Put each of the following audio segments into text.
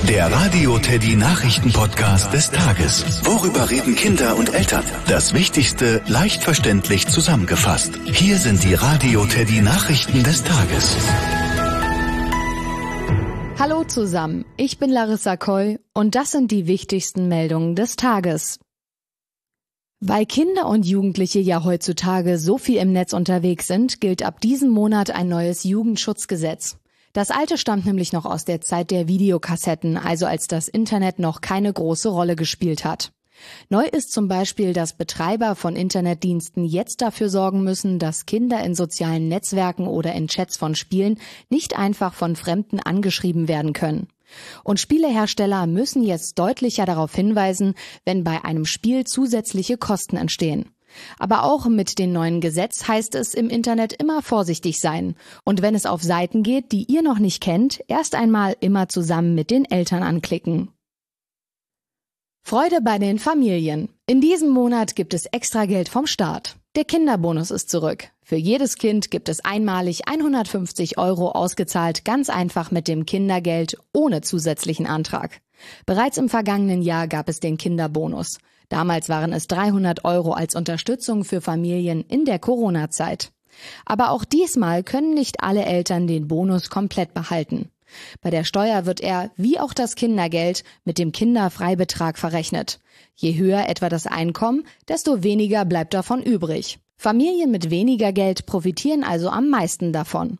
Der Radio Teddy Nachrichten-Podcast des Tages. Worüber reden Kinder und Eltern? Das Wichtigste leicht verständlich zusammengefasst. Hier sind die Radio Teddy Nachrichten des Tages. Hallo zusammen, ich bin Larissa Koll und das sind die wichtigsten Meldungen des Tages. Weil Kinder und Jugendliche ja heutzutage so viel im Netz unterwegs sind, gilt ab diesem Monat ein neues Jugendschutzgesetz. Das alte stammt nämlich noch aus der Zeit der Videokassetten, also als das Internet noch keine große Rolle gespielt hat. Neu ist zum Beispiel, dass Betreiber von Internetdiensten jetzt dafür sorgen müssen, dass Kinder in sozialen Netzwerken oder in Chats von Spielen nicht einfach von Fremden angeschrieben werden können. Und Spielehersteller müssen jetzt deutlicher darauf hinweisen, wenn bei einem Spiel zusätzliche Kosten entstehen. Aber auch mit dem neuen Gesetz heißt es im Internet immer vorsichtig sein. Und wenn es auf Seiten geht, die ihr noch nicht kennt, erst einmal immer zusammen mit den Eltern anklicken. Freude bei den Familien. In diesem Monat gibt es extra Geld vom Staat. Der Kinderbonus ist zurück. Für jedes Kind gibt es einmalig 150 € ausgezahlt, ganz einfach mit dem Kindergeld, ohne zusätzlichen Antrag. Bereits im vergangenen Jahr gab es den Kinderbonus. Damals waren es 300 € als Unterstützung für Familien in der Corona-Zeit. Aber auch diesmal können nicht alle Eltern den Bonus komplett behalten. Bei der Steuer wird er, wie auch das Kindergeld, mit dem Kinderfreibetrag verrechnet. Je höher etwa das Einkommen, desto weniger bleibt davon übrig. Familien mit weniger Geld profitieren also am meisten davon.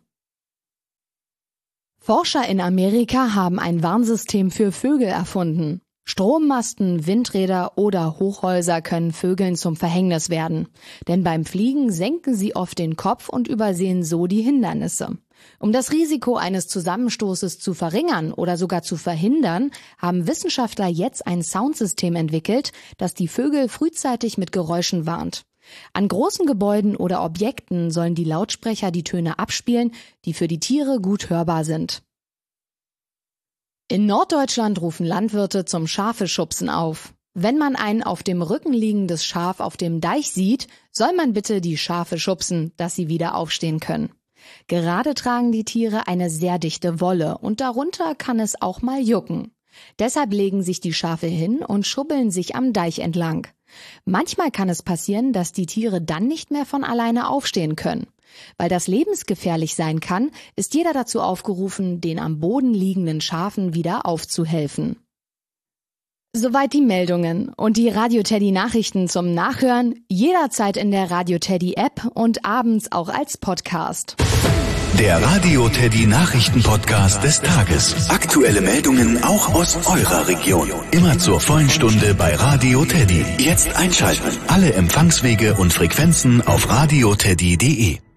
Forscher in Amerika haben ein Warnsystem für Vögel erfunden. Strommasten, Windräder oder Hochhäuser können Vögeln zum Verhängnis werden. Denn beim Fliegen senken sie oft den Kopf und übersehen so die Hindernisse. Um das Risiko eines Zusammenstoßes zu verringern oder sogar zu verhindern, haben Wissenschaftler jetzt ein Soundsystem entwickelt, das die Vögel frühzeitig mit Geräuschen warnt. An großen Gebäuden oder Objekten sollen die Lautsprecher die Töne abspielen, die für die Tiere gut hörbar sind. In Norddeutschland rufen Landwirte zum Schafeschubsen auf. Wenn man ein auf dem Rücken liegendes Schaf auf dem Deich sieht, soll man bitte die Schafe schubsen, dass sie wieder aufstehen können. Gerade tragen die Tiere eine sehr dichte Wolle und darunter kann es auch mal jucken. Deshalb legen sich die Schafe hin und schubbeln sich am Deich entlang. Manchmal kann es passieren, dass die Tiere dann nicht mehr von alleine aufstehen können. Weil das lebensgefährlich sein kann, ist jeder dazu aufgerufen, den am Boden liegenden Schafen wieder aufzuhelfen. Soweit die Meldungen und die Radio Teddy Nachrichten zum Nachhören, jederzeit in der Radio Teddy App und abends auch als Podcast. Der Radio Teddy Nachrichten-Podcast des Tages. Aktuelle Meldungen auch aus eurer Region. Immer zur vollen Stunde bei Radio Teddy. Jetzt einschalten. Alle Empfangswege und Frequenzen auf radioteddy.de.